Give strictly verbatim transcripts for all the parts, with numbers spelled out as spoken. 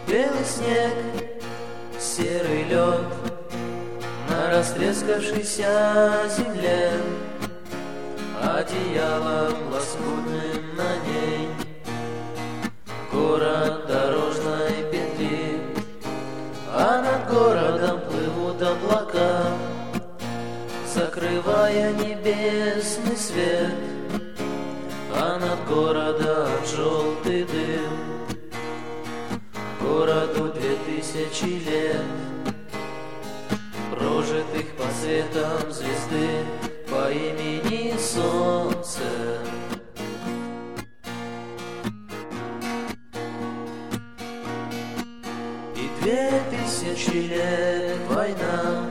белый снег, серый лед на растрескавшейся земле, одеялом лоскутным на ней город дорожной петли, а над городом плывут облака, закрывая небесный свет, а над городом желтый дым. Городу две тысячи лет, прожитых по светам звезды по имени Солнце. И две тысячи лет война,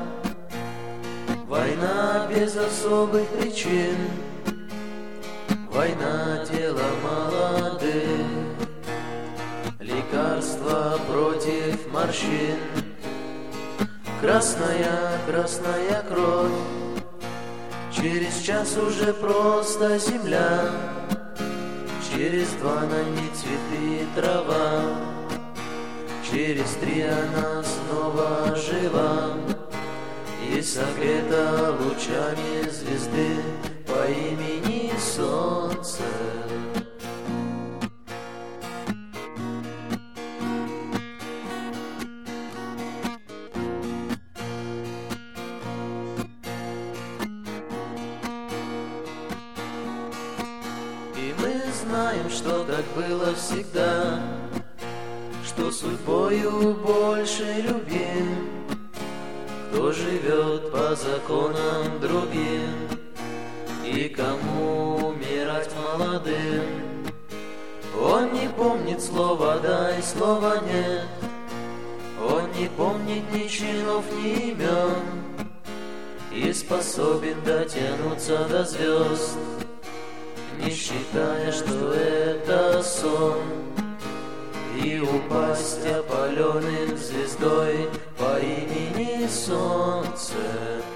война без особых причин, война тела молодых, лекарства против морщин, красная, красная кровь, через час уже просто земля, через два на ней цветы и трава, через три она снова жива и согрета лучами звезды по имени Солнце. И мы знаем, что так было всегда, что судьбою больше любим, кто живет по законам другим, и кому умирать молодым. Он не помнит слова «да» и слова «нет», он не помнит ни чинов, ни имен, и способен дотянуться до звезд, не считая, что это сон, и упасть опаленным звездой по имени Солнце.